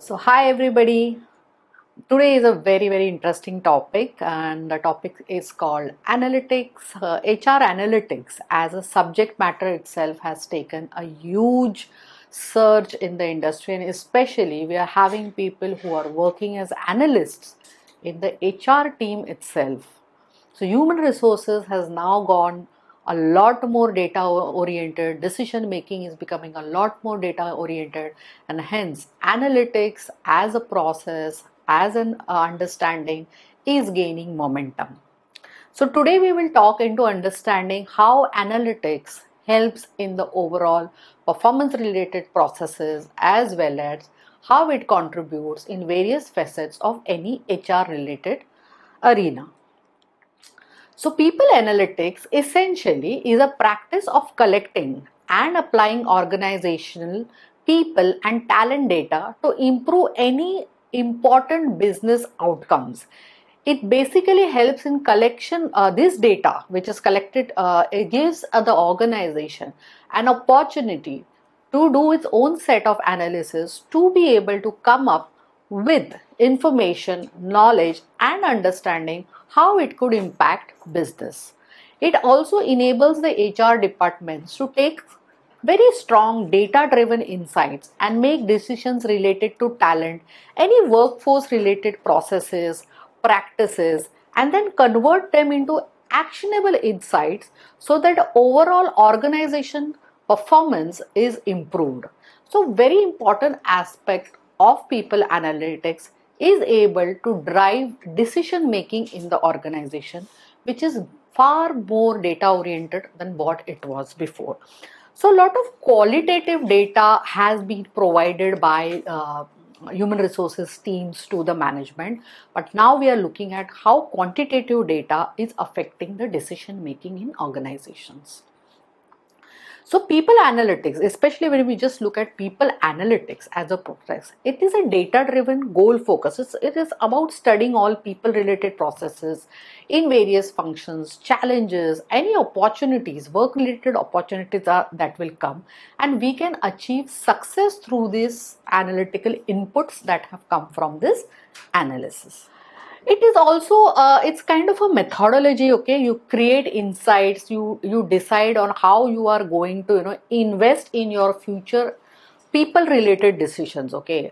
So, hi everybody. Today is a very interesting topic, and the topic is called analytics. HR analytics as a subject matter itself has taken a huge surge in the industry, and especially we are having people who are working as analysts in the HR team itself. So human resources has now gone a lot more data oriented, decision making is becoming a lot more data oriented, and hence analytics as a process, as an understanding is gaining momentum. So today we will talk into understanding how analytics helps in the overall performance related processes as well as how it contributes in various facets of any HR related arena. So, people analytics essentially is a practice of collecting and applying organizational, people, and talent data to improve any important business outcomes. It basically helps in collection this data which is collected. It gives the organization an opportunity to do its own set of analysis to be able to come up with information, knowledge, and understanding how it could impact business. It also enables the HR departments to take very strong data driven insights and make decisions related to talent, any workforce related processes, practices, and then convert them into actionable insights so that overall organization performance is improved. So, very important aspect of people analytics is able to drive decision making in the organization, which is far more data oriented than what it was before. So, a lot of qualitative data has been provided by human resources teams to the management, but now we are looking at how quantitative data is affecting the decision making in organizations. So people analytics, especially when we just look at people analytics as a process, it is a data-driven goal focus. It is about studying all people-related processes in various functions, challenges, any opportunities, work-related opportunities that will come, and we can achieve success through these analytical inputs that have come from this analysis. It is also it's kind of a methodology. Okay, you create insights, you decide on how you are going to invest in your future people related decisions. Okay,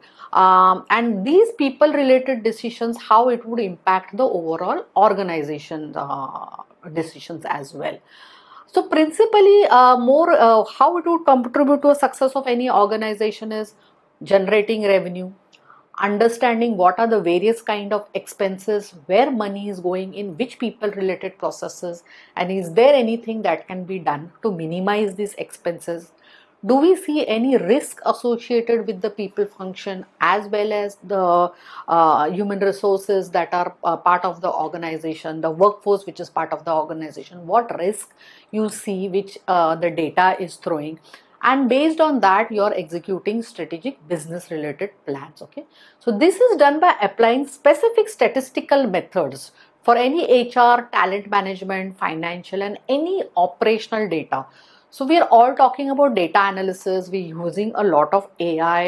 and these people related decisions, how it would impact the overall organization decisions as well. So principally more how it would contribute to a success of any organization is generating revenue, understanding what are the various kind of expenses, where money is going in which people related processes, and is there anything that can be done to minimize these expenses. Do we see any risk associated with the people function as well as the human resources that are part of the organization, the workforce which is part of the organization, what risk you see which the data is throwing, and based on that you are executing strategic business related plans. Okay, so this is done by applying specific statistical methods for any HR, talent management, financial, and any operational data. So we are all talking about data analysis. We're using a lot of AI.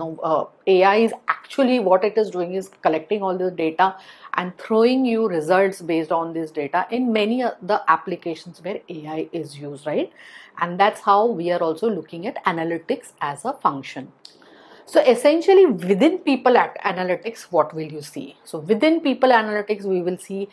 AI is actually what it is doing is collecting all the data and throwing you results based on this data in many of the applications where AI is used, right? And that's how we are also looking at analytics as a function. So essentially within people analytics, what will you see? So within people analytics, we will see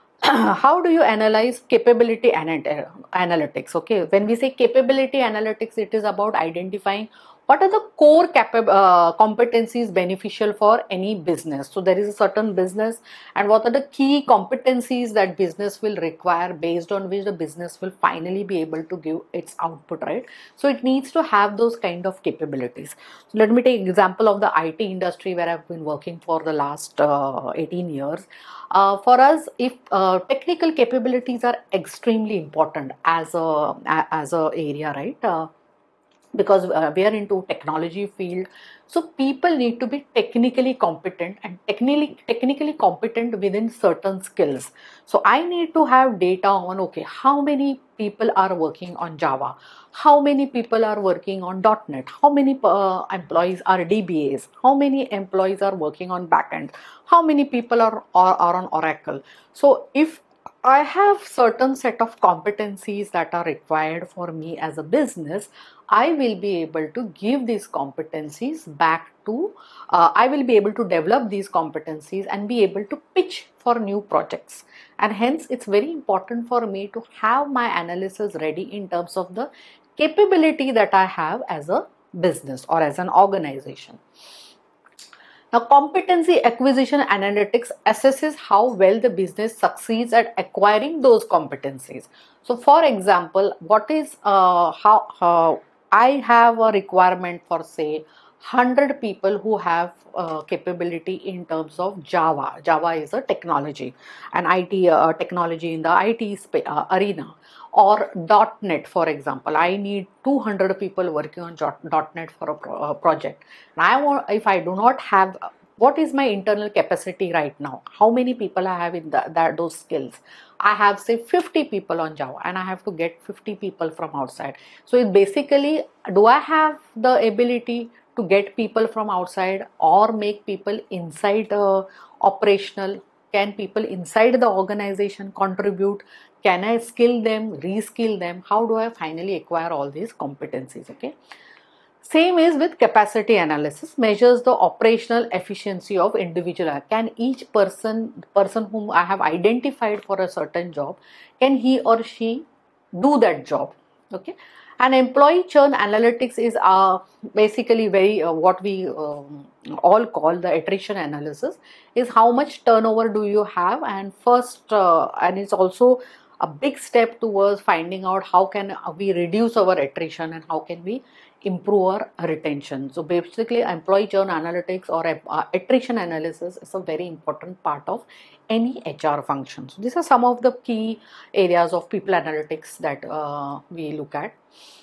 how do you analyze capability analytics. Okay, when we say capability analytics, it is about identifying what are the core competencies beneficial for any business. So there is a certain business, and what are the key competencies that business will require, based on which the business will finally be able to give its output, right? So it needs to have those kind of capabilities. So let me take example of the IT industry where I've been working for the last 18 years. For us, if technical capabilities are extremely important as a area, right? because we are into technology field, so people need to be technically competent and technically competent within certain skills. So I need to have data on, okay, how many people are working on Java, how many people are working on .NET, how many employees are DBAs, how many employees are working on backend, how many people are on Oracle. So if I have certain set of competencies that are required for me as a business, I will be able to give these competencies back to, I will be able to develop these competencies and be able to pitch for new projects. And hence, it's very important for me to have my analysis ready in terms of the capability that I have as a business or as an organization. Now, competency acquisition analytics assesses how well the business succeeds at acquiring those competencies. So, for example, what is how I have a requirement for, say, 100 people who have capability in terms of Java. Java is a technology, an IT technology in the IT arena. Or .NET, for example, I need 200 people working on .NET for a project. Now, if I do not have, what is my internal capacity right now? How many people I have in those skills? I have, say, 50 people on Java, and I have to get 50 people from outside. So it basically, do I have the ability to get people from outside or make people inside operational? Can people inside the organization contribute? Can I skill them, reskill them? How do I finally acquire all these competencies? Okay. Same is with capacity analysis, measures the operational efficiency of individual. Can each person whom I have identified for a certain job, can he or she do that job? Okay. And employee churn analytics is basically very what we all call the attrition analysis, is how much turnover do you have, and first and it's also a big step towards finding out how can we reduce our attrition and how can we improve our retention. So basically, employee churn analytics or attrition analysis is a very important part of any HR function. So these are some of the key areas of people analytics that we look at.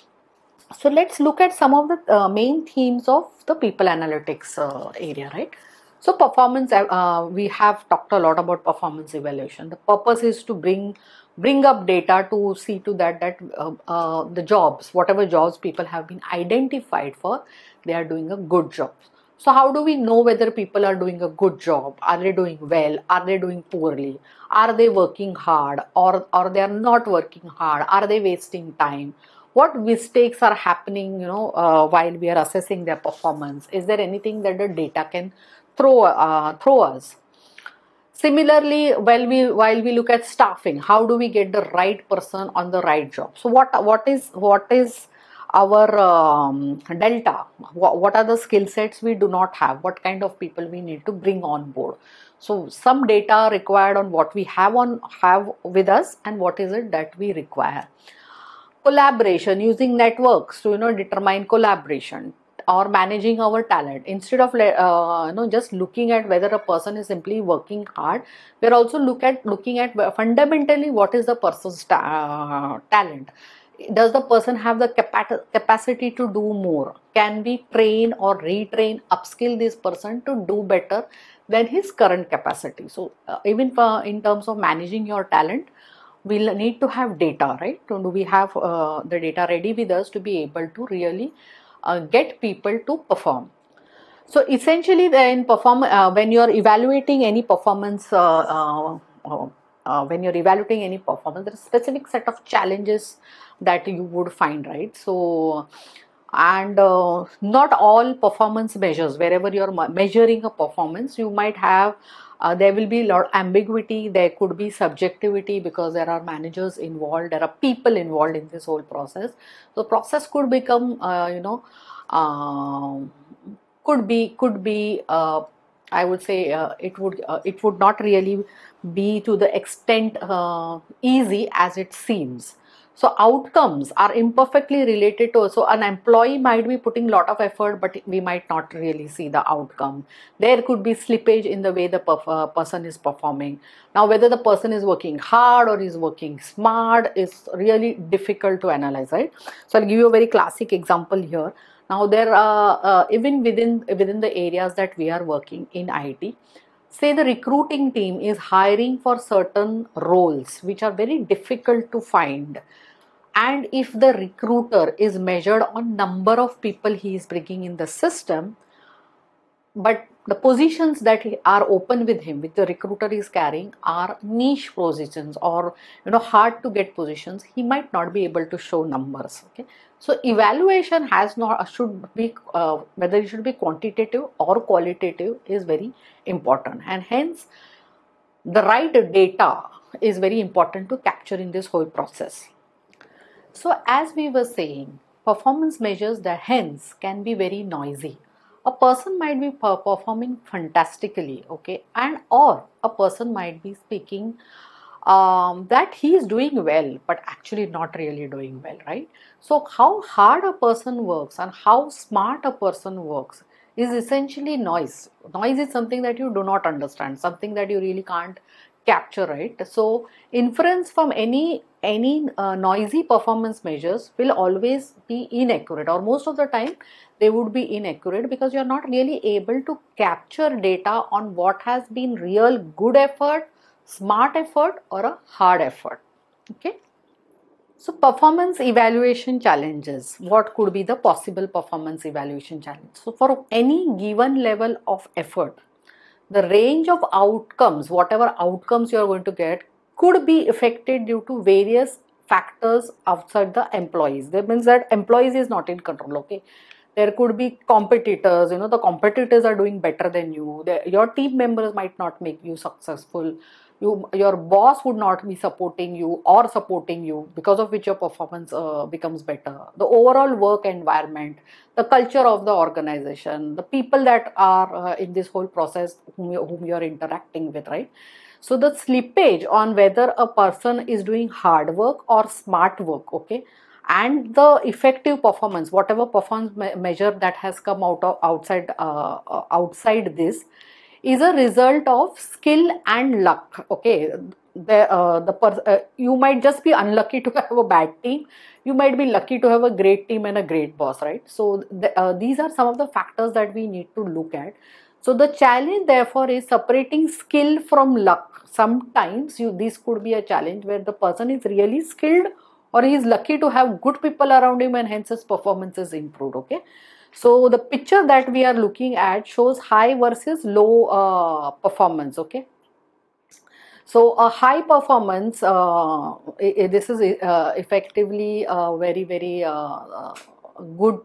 So let's look at some of the main themes of the people analytics area, right? So performance, we have talked a lot about performance evaluation. The purpose is to bring up data to see to that the jobs, whatever jobs people have been identified for, they are doing a good job. So how do we know whether people are doing a good job? Are they doing well? Are they doing poorly? Are they working hard, or they are not working hard? Are they wasting time? What mistakes are happening, while we are assessing their performance? Is there anything that the data can throw us? Similarly, while we look at staffing, how do we get the right person on the right job? So what is our delta? What are the skill sets we do not have? What kind of people we need to bring on board? So some data required on what we have with us and what is it that we require. Collaboration, using networks to determine collaboration, or managing our talent. Instead of just looking at whether a person is simply working hard, we are also looking at fundamentally what is the person's talent. Does the person have the capacity to do more? Can we train or retrain, upskill this person to do better than his current capacity? So even in terms of managing your talent, we'll need to have data, right? Do we have the data ready with us to be able to really get people to perform? So essentially, then when you are evaluating any performance, there is a specific set of challenges that you would find, right? So, and not all performance measures, wherever you are measuring a performance, you might have there will be a lot of ambiguity, there could be subjectivity, because there are managers involved, there are people involved in this whole process. So process could become could be I would say it would not really be to the extent easy as it seems. So outcomes are imperfectly related to, so an employee might be putting a lot of effort, but we might not really see the outcome. There could be slippage in the way the person is performing. Now, whether the person is working hard or is working smart is really difficult to analyze, right? So I'll give you a very classic example here. Now, there are even within the areas that we are working in IT, say the recruiting team is hiring for certain roles which are very difficult to find, and if the recruiter is measured on number of people he is bringing in the system, but the positions that are open with him, which the recruiter is carrying, are niche positions, or hard to get positions, he might not be able to show numbers. Okay, so evaluation has not should be whether it should be quantitative or qualitative is very important, and hence the right data is very important to capture in this whole process. So as we were saying, performance measures that hence can be very noisy. A person might be performing fantastically, okay, and or a person might be speaking that he is doing well, but actually not really doing well, right? So how hard a person works and how smart a person works is essentially noise. Noise is something that you do not understand, something that you really can't capture, right? So inference from any noisy performance measures will always be inaccurate, or most of the time they would be inaccurate, because you are not really able to capture data on what has been real good effort, smart effort, or a hard effort. Okay, so performance evaluation challenges. What could be the possible performance evaluation challenge? So for any given level of effort, the range of outcomes, whatever outcomes you are going to get, could be affected due to various factors outside the employees. That means that employees is not in control. Okay, there could be competitors, the competitors are doing better than you, your team members might not make you successful, your boss would not be supporting you or supporting you, because of which your performance becomes better, the overall work environment, the culture of the organization, the people that are in this whole process whom you are interacting with, right? So the slippage on whether a person is doing hard work or smart work, okay, and the effective performance, whatever performance measure that has come outside this, is a result of skill and luck. Okay, you might just be unlucky to have a bad team, you might be lucky to have a great team and a great boss, right? So these are some of the factors that we need to look at. So the challenge therefore is separating skill from luck. Sometimes this could be a challenge where the person is really skilled, or he is lucky to have good people around him, and hence his performance is improved. Okay, so the picture that we are looking at shows high versus low performance. Okay, so a high performance, this is effectively very good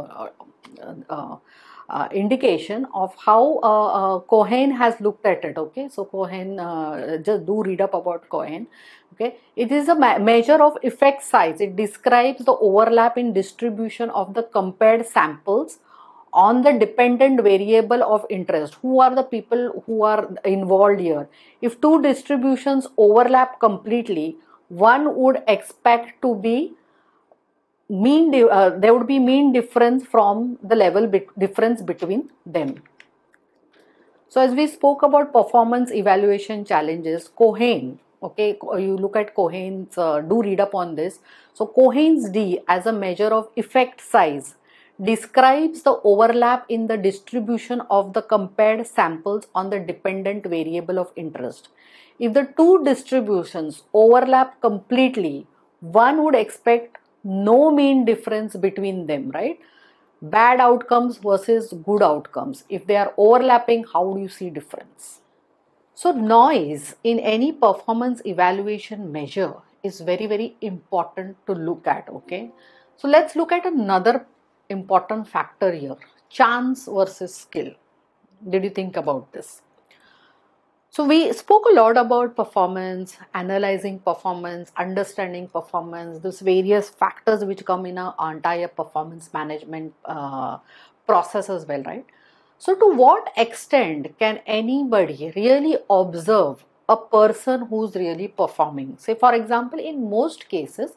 indication of how Cohen has looked at it. Okay, so Cohen, just do read up about Cohen. Okay, it is a measure of effect size. It describes the overlap in distribution of the compared samples on the dependent variable of interest. Who are the people who are involved here? If two distributions overlap completely, one would expect to be there would be mean difference from the level difference between them. So as we spoke about performance evaluation challenges, Cohen, okay, you look at Cohen's, do read up on this. So Cohen's D as a measure of effect size describes the overlap in the distribution of the compared samples on the dependent variable of interest. If the two distributions overlap completely, one would expect no mean difference between them, right? Bad outcomes versus good outcomes. If they are overlapping, how do you see difference? So noise in any performance evaluation measure is very important to look at. Okay, so let's look at another important factor here, chance versus skill. Did you think about this? So we spoke a lot about performance, analyzing performance, understanding performance, those various factors which come in our entire performance management process as well, right? So to what extent can anybody really observe a person who's really performing? Say for example, in most cases,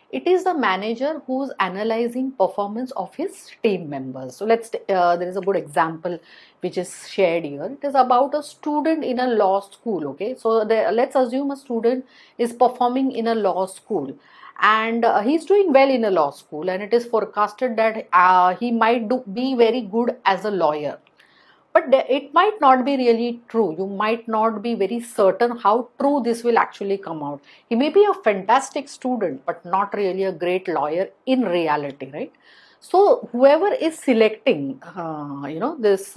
It is the manager who's analyzing performance of his team members. So there is a good example which is shared here. It is about a student in a law school. Okay, so let's assume a student is performing in a law school, and he's doing well in a law school, and it is forecasted that he might be very good as a lawyer. But it might not be really true. You might not be very certain how true this will actually come out. He may be a fantastic student, but not really a great lawyer in reality, right? So whoever is selecting, this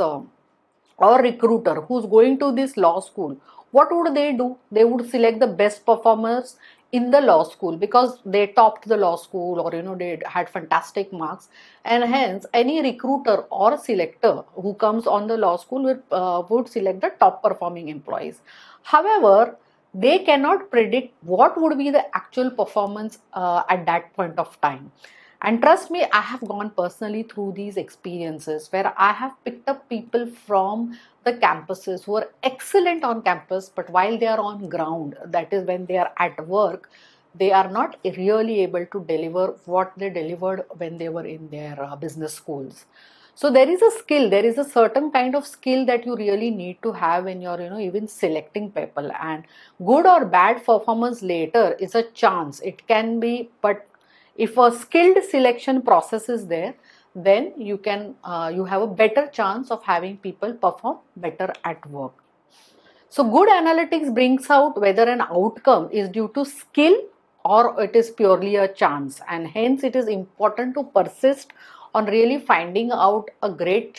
or recruiter who's going to this law school, what would they do? They would select the best performers in the law school because they topped the law school, or they had fantastic marks, and hence any recruiter or selector who comes on the law school would select the top performing employees. However, they cannot predict what would be the actual performance at that point of time. And trust me, I have gone personally through these experiences where I have picked up people from the campuses who are excellent on campus, but while they are on ground, that is when they are at work, they are not really able to deliver what they delivered when they were in their business schools. So there is a skill, there is a certain kind of skill that you really need to have when you're, even selecting people. And good or bad performance later is a chance. It can be, but if a skilled selection process is there, then you have a better chance of having people perform better at work. So good analytics brings out whether an outcome is due to skill or it is purely a chance, and hence it is important to persist on really finding out a great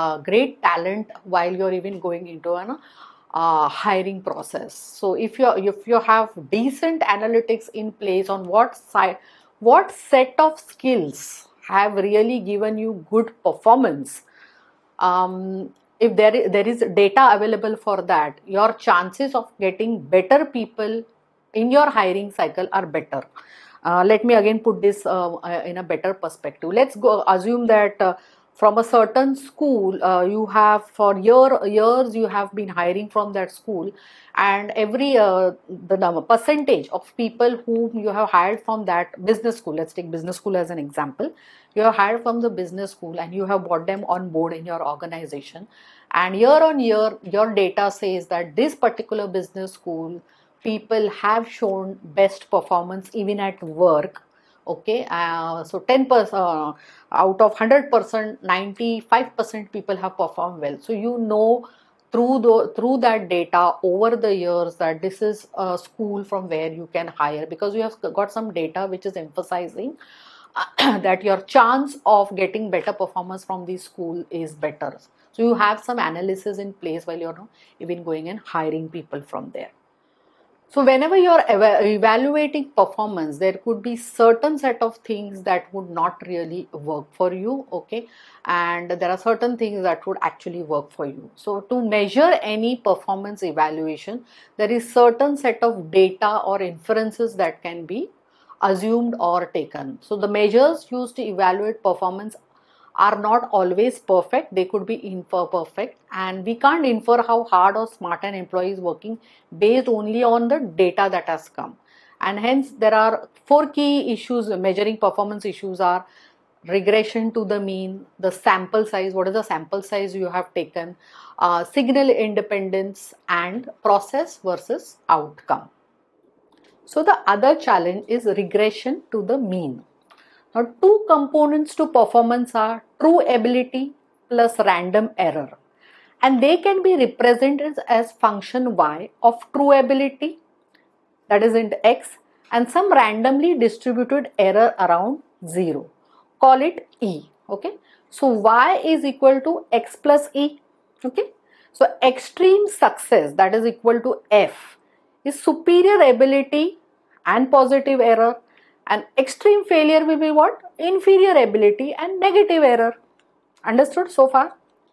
talent while you're even going into an hiring process. So if you have decent analytics in place on what set of skills have really given you good performance, if there is data available for that, your chances of getting better people in your hiring cycle are better. Let me again put this in a better perspective. Let's go assume that from a certain school, you have for years you have been hiring from that school, and every the percentage of people whom you have hired from that business school, let's take business school as an example, you have hired from the business school and you have brought them on board in your organization, and year on year your data says that this particular business school people have shown best performance even at work. Okay, so 10% out of 100%, 95% people have performed well. So through that data over the years that this is a school from where you can hire, because you have got some data which is emphasizing that your chance of getting better performance from the school is better. So you have some analysis in place while you're even going and hiring people from there. So whenever you're evaluating performance, there could be certain set of things that would not really work for you, okay, and there are certain things that would actually work for you. So to measure any performance evaluation, there is certain set of data or inferences that can be assumed or taken. So the measures used to evaluate performance are not always perfect, they could be imperfect, and we can't infer how hard or smart an employee is working based only on the data that has come. And hence there are 4 key issues measuring performance issues are regression to the mean, the sample size, what is the sample size you have taken, signal independence, and process versus outcome. So the other challenge is regression to the mean. Now, 2 components to performance are true ability plus random error, and they can be represented as function y of true ability, that is int x, and some randomly distributed error around 0. Call it e. Okay. So y is equal to x plus e. Okay. So extreme success, that is equal to f, is superior ability and positive error. And extreme failure will be what? Inferior ability and negative error. Understood so far?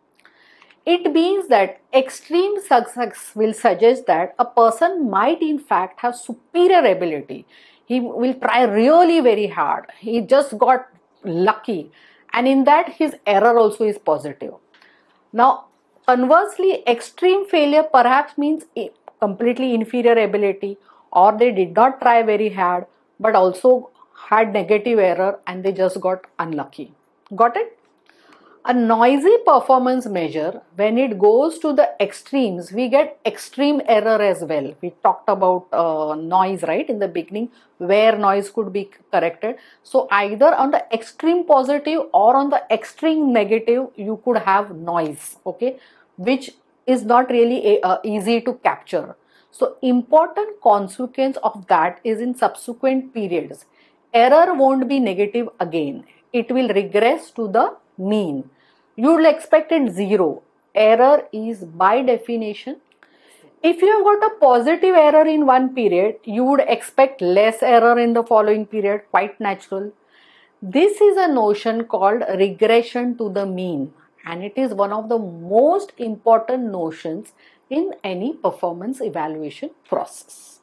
It means that extreme success will suggest that a person might in fact have superior ability. He will try really very hard. He just got lucky. And in that his error also is positive. Now, conversely, extreme failure perhaps means completely inferior ability, or they did not try very hard but also had negative error and they just got unlucky. Got it? A noisy performance measure, when it goes to the extremes, we get extreme error as well. We talked about noise, right, in the beginning, where noise could be corrected. So either on the extreme positive or on the extreme negative, you could have noise, okay, which is not really easy to capture. So important consequence of that is in subsequent periods, error won't be negative again. It will regress to the mean. You will expect it 0. Error is by definition. If you have got a positive error in one period, you would expect less error in the following period, quite natural. This is a notion called regression to the mean, and it is one of the most important notions in any performance evaluation process.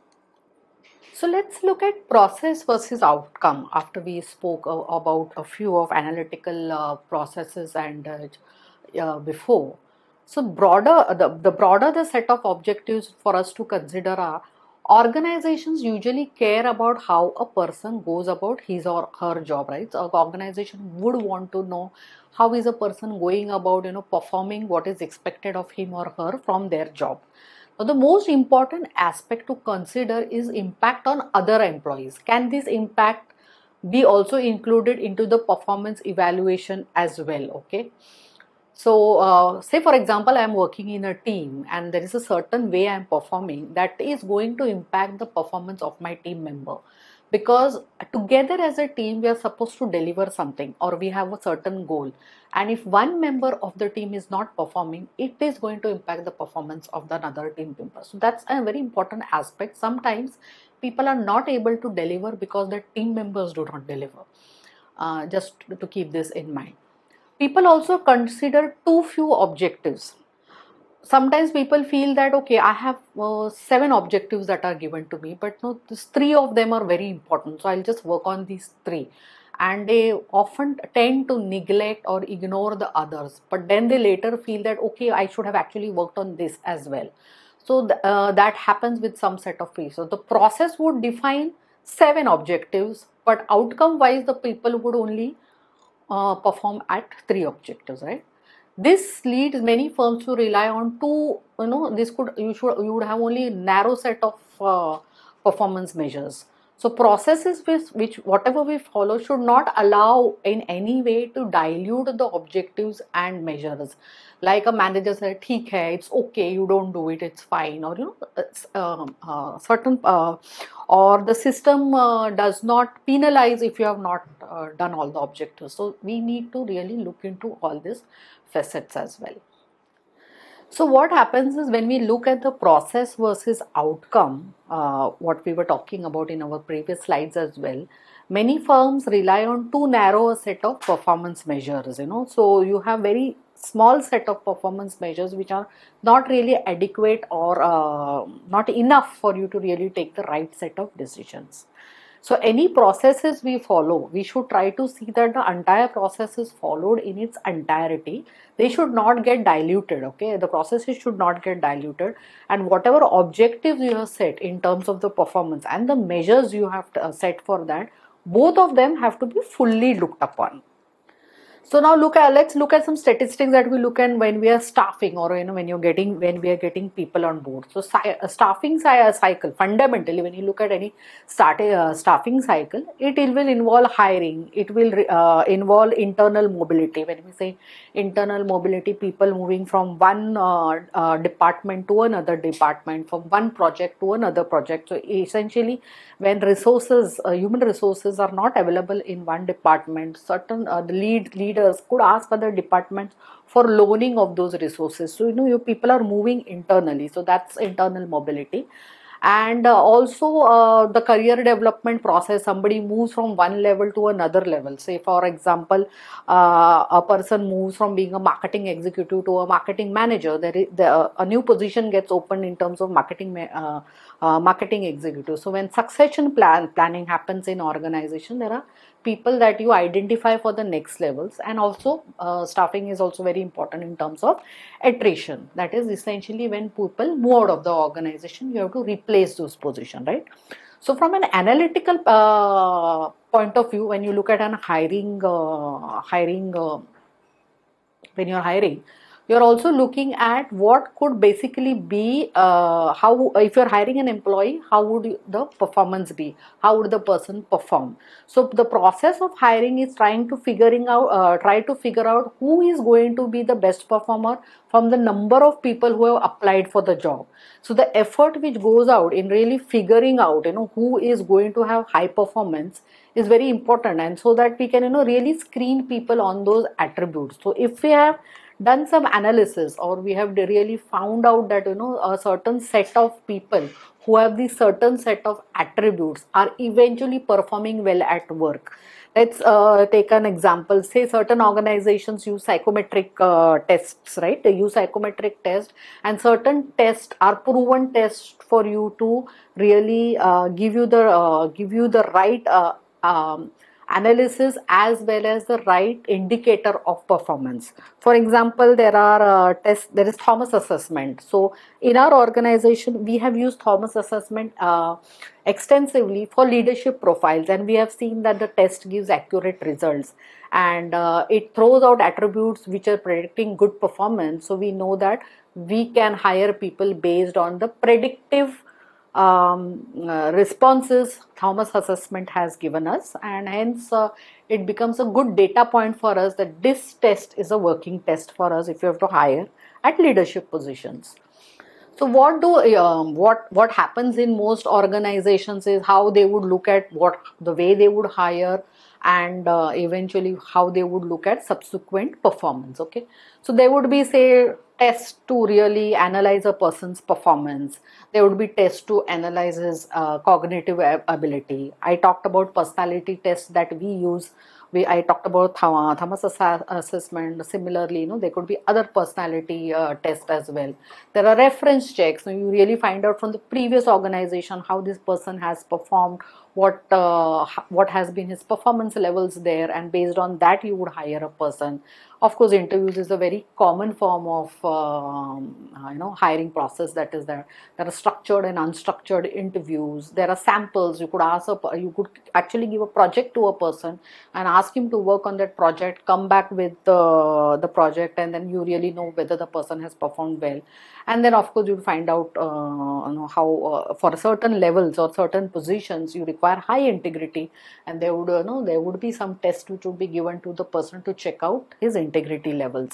So let's look at process versus outcome after we spoke about a few of analytical processes and before. So the broader the set of objectives for us to consider are, organizations usually care about how a person goes about his or her job, right? So an organization would want to know how is a person going about, performing what is expected of him or her from their job. Now, the most important aspect to consider is impact on other employees. Can this impact be also included into the performance evaluation as well? Okay. So, say for example, I am working in a team and there is a certain way I am performing that is going to impact the performance of my team member, because together as a team we are supposed to deliver something or we have a certain goal, and if one member of the team is not performing, it is going to impact the performance of the another team member. So that's a very important aspect. Sometimes people are not able to deliver because the team members do not deliver. Just to keep this in mind. People also consider too few objectives. Sometimes people feel that, okay, I have 7 objectives that are given to me, but no, these 3 of them are very important, so I'll just work on these 3, and they often tend to neglect or ignore the others, but then they later feel that, okay, I should have actually worked on this as well. So that happens with some set of people. So the process would define 7 objectives, but outcome wise the people would only perform at 3 objectives, right? This leads many firms to rely on two, you would have only a narrow set of performance measures. So processes which whatever we follow should not allow in any way to dilute the objectives and measures. Like a manager said, "ठीक है, it's okay, you don't do it, it's fine," or it's certain or the system does not penalize if you have not done all the objectives. So we need to really look into all these facets as well. So what happens is, when we look at the process versus outcome, what we were talking about in our previous slides as well, many firms rely on too narrow a set of performance measures, so you have very small set of performance measures which are not really adequate or not enough for you to really take the right set of decisions. So any processes we follow, we should try to see that the entire process is followed in its entirety. They should not get diluted, okay? The processes should not get diluted, and whatever objectives you have set in terms of the performance and the measures you have set for that, both of them have to be fully looked upon. So now let's look at some statistics that we look at when we are staffing, or when we are getting people on board. So staffing cycle, fundamentally, when you look at any staffing cycle, it will involve hiring, it will involve internal mobility. When we say internal mobility, people moving from one department to another department, from one project to another project. So essentially, when human resources are not available in one department, certain leaders could ask other departments for loaning of those resources. So your people are moving internally, so that's internal mobility. And also the career development process, somebody moves from one level to another level. Say for example, a person moves from being a marketing executive to a marketing manager. A new position gets opened in terms of marketing executive. So when succession planning happens in organization, there are people that you identify for the next levels. And also staffing is also very important in terms of attrition. That is essentially when people move out of the organization, you have to replace those positions, right? So from an analytical point of view, when you look at an when you're hiring, you're also looking at what could basically be how, if you're hiring an employee, how would the performance be, how would the person perform. So the process of hiring is try to figure out who is going to be the best performer from the number of people who have applied for the job. So the effort which goes out in really figuring out, who is going to have high performance is very important, and so that we can, really screen people on those attributes. So if we have done some analysis, or we have really found out that, a certain set of people who have the certain set of attributes are eventually performing well at work. Let's take an example. Say certain organizations use psychometric tests, right? They use psychometric tests, and certain tests are proven tests for you to really give you the right analysis as well as the right indicator of performance. For example, there are tests. There is Thomas assessment. So in our organization, we have used Thomas assessment extensively for leadership profiles, and we have seen that the test gives accurate results, and it throws out attributes which are predicting good performance. So we know that we can hire people based on the predictive responses Thomas assessment has given us, and hence it becomes a good data point for us that this test is a working test for us if you have to hire at leadership positions. So what happens in most organizations is how they would look at the way they would hire, and eventually how they would look at subsequent performance. Okay, so there would be, say, tests to really analyze a person's performance. There would be tests to analyze his cognitive ability. I talked about personality tests that we use. I talked about Thomas assessment. Similarly, there could be other personality tests as well. There are reference checks. So you really find out from the previous organization how this person has performed, what has been his performance levels there, and based on that you would hire a person. Of course, interviews is a very common form of hiring process that is there. There are structured and unstructured interviews. There are samples. You could actually give a project to a person and ask him to work on that project, come back with the project, and then you really know whether the person has performed well. And then of course you'll find out how for certain levels or certain positions you require high integrity, and there would be some test which would be given to the person to check out his integrity levels.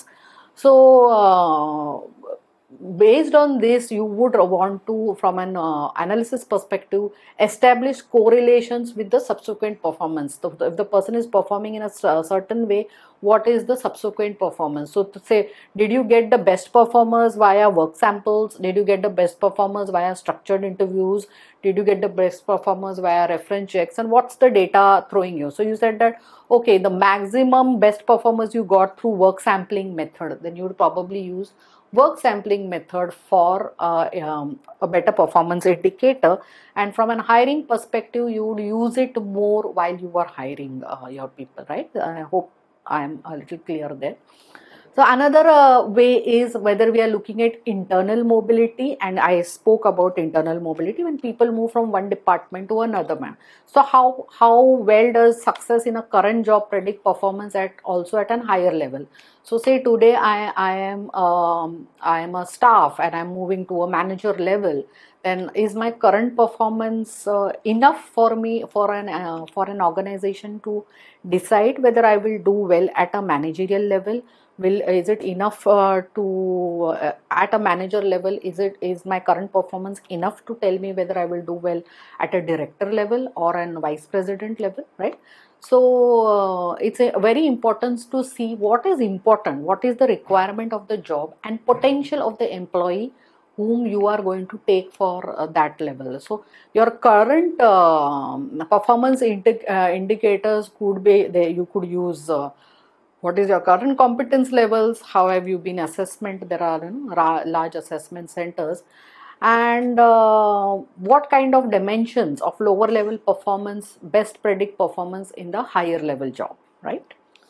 So based on this, you would want to, from an analysis perspective, establish correlations with the subsequent performance. So if the person is performing in a certain way, what is the subsequent performance? So to say, did you get the best performers via work samples? Did you get the best performers via structured interviews? Did you get the best performers via reference checks? And what's the data throwing you? So you said that, okay, the maximum best performers you got through work sampling method, then you would probably use work sampling method for a better performance indicator. And from an hiring perspective, you would use it more while you are hiring your people, right? I hope I am a little clear there. So another way is whether we are looking at internal mobility, and I spoke about internal mobility when people move from one department to another. So how well does success in a current job predict performance also at a higher level? So say today I am a staff and I am moving to a manager level. Then is my current performance enough for me, for an organization to decide whether I will do well at a managerial level? Is it enough at a manager level? Is my current performance enough to tell me whether I will do well at a director level or a vice president level, right? So it's very important to see what is important, what is the requirement of the job and potential of the employee whom you are going to take for that level. So your current performance indicators could be there. You could use what is your current competence levels, how have you been assessment, there are large assessment centers, and what kind of dimensions of lower level performance best predict performance in the higher level job, right?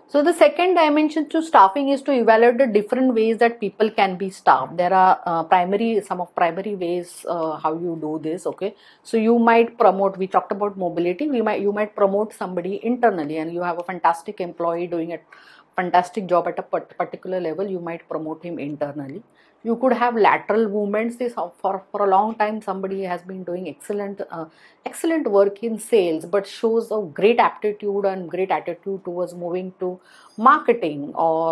So the second dimension to staffing is to evaluate the different ways that people can be staffed. There are some of primary ways how you do this. Okay, so you might promote. We talked about mobility. You might promote somebody internally, and you have a fantastic employee doing a fantastic job at a particular level. You might promote him internally. You could have lateral movements. This for a long time somebody has been doing excellent work in sales, but shows a great aptitude and great attitude towards moving to marketing, or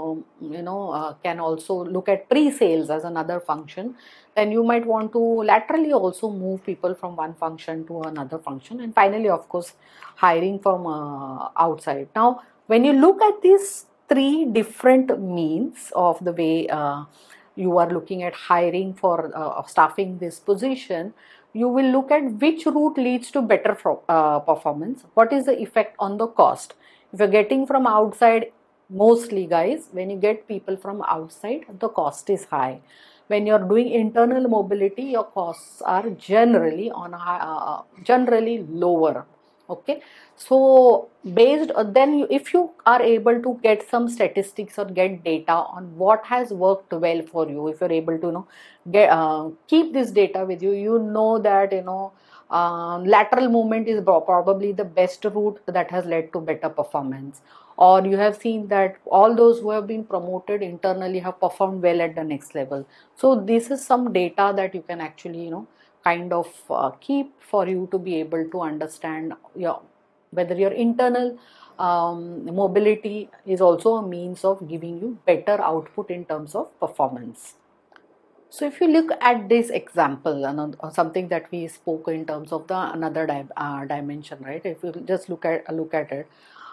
can also look at pre-sales as another function. Then you might want to laterally also move people from one function to another function. And finally, of course, hiring from outside. Now when you look at these three different means of the way you are looking at hiring for staffing this position, you will look at which route leads to better performance. What is the effect on the cost? If you're getting from outside, mostly guys, when you get people from outside, the cost is high. When you're doing internal mobility, your costs are generally generally lower. Okay, so based then if you are able to get some statistics or get data on what has worked well for you, if you're able to get keep this data with you, you know that lateral movement is probably the best route that has led to better performance, or you have seen that all those who have been promoted internally have performed well at the next level. So this is some data that you can actually kind of keep for you to be able to understand whether your internal mobility is also a means of giving you better output in terms of performance. So if you look at this example, something that we spoke in terms of the another dimension, right? If you just look at it,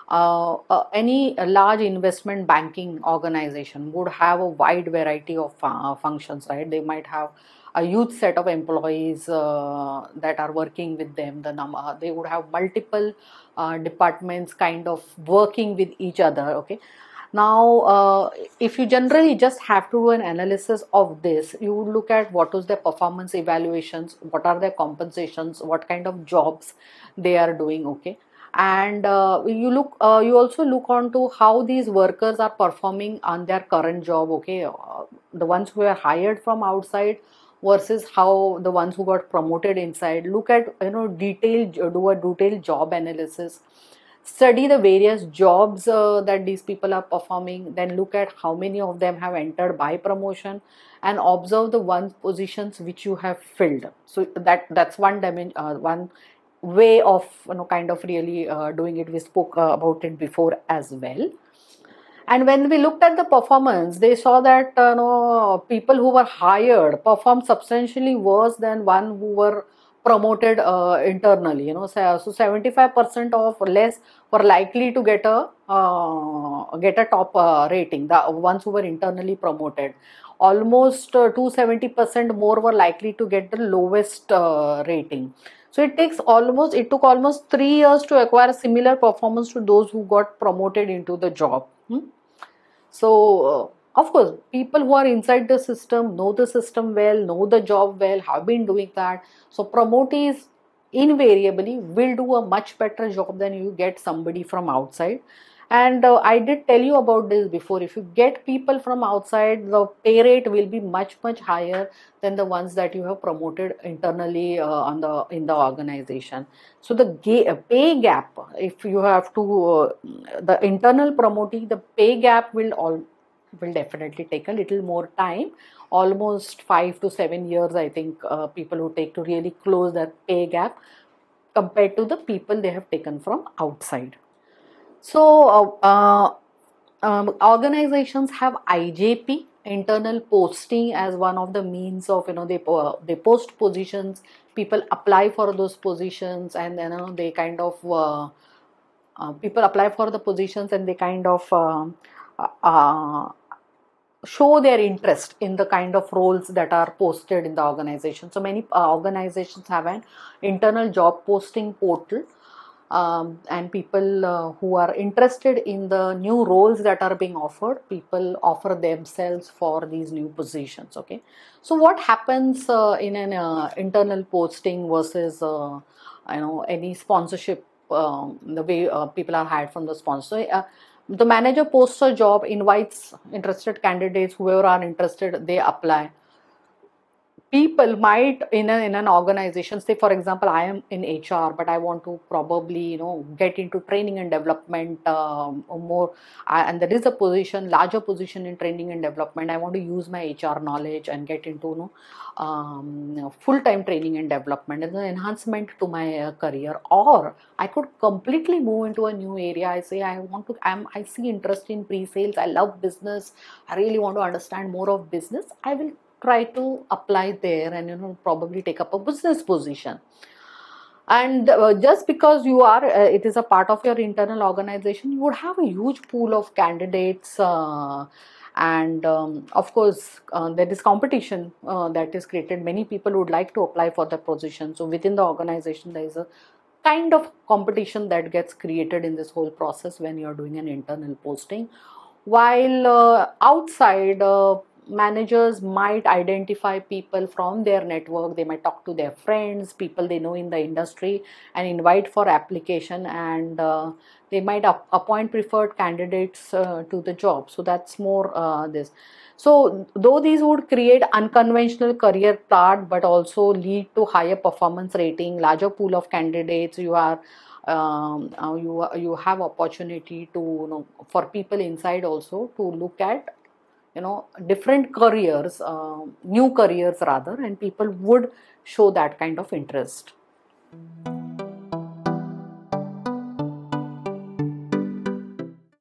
any large investment banking organization would have a wide variety of functions, right? They might have a huge set of employees that are working with them. They would have multiple departments kind of working with each other. Okay, now if you generally just have to do an analysis of this, you would look at what was their performance evaluations, what are their compensations, what kind of jobs they are doing. Okay, and you also look on to how these workers are performing on their current job. Okay, the ones who are hired from outside versus how the ones who got promoted inside. Look at do a detailed job analysis, study the various jobs that these people are performing, then look at how many of them have entered by promotion, and observe the one positions which you have filled. So that's one dimension, one way of kind of really doing it. We spoke about it before as well. And when we looked at the performance, they saw that people who were hired performed substantially worse than one who were promoted internally. So 75% of less were likely to get a top rating. The ones who were internally promoted, almost 270% more were likely to get the lowest rating. So it took almost 3 years to acquire a similar performance to those who got promoted into the job. So of course, people who are inside the system know the system well, know the job well, have been doing that. So promotees invariably will do a much better job than you get somebody from outside. And I did tell you about this before. If you get people from outside, the pay rate will be much higher than the ones that you have promoted internally in the organization. So the pay gap, if you have to the internal promotee, the pay gap will definitely take a little more time. Almost 5 to 7 years, I think, people who take to really close that pay gap compared to the people they have taken from outside. So organizations have IJP, internal posting, as one of the means of they post positions, people apply for those positions, and then they kind of people apply for the positions and they kind of show their interest in the kind of roles that are posted in the organization. So many organizations have an internal job posting portal. And people who are interested in the new roles that are being offered, people offer themselves for these new positions. Okay, so what happens in an internal posting versus any sponsorship, the way people are hired from the sponsor? The manager posts a job, invites interested candidates, whoever are interested, they apply. People might in an organization, say for example I am in HR, but I want to probably get into training and development more. And there is a position, larger position in training and development. I want to use my HR knowledge and get into full-time training and development as an enhancement to my career. Or I could completely move into a new area. I say I see interest in pre-sales, I love business, I really want to understand more of business. I will try to apply there and probably take up a business position. And just because you are it is a part of your internal organization, you would have a huge pool of candidates, and of course there is competition that is created. Many people would like to apply for the position, so within the organization there is a kind of competition that gets created in this whole process when you are doing an internal posting. While outside, managers might identify people from their network, they might talk to their friends, people they know in the industry, and invite for application, and they might appoint preferred candidates to the job. So that's more this. So though these would create unconventional career path, but also lead to higher performance rating, larger pool of candidates, you are you have opportunity to for people inside also to look at different careers, new careers rather, and people would show that kind of interest.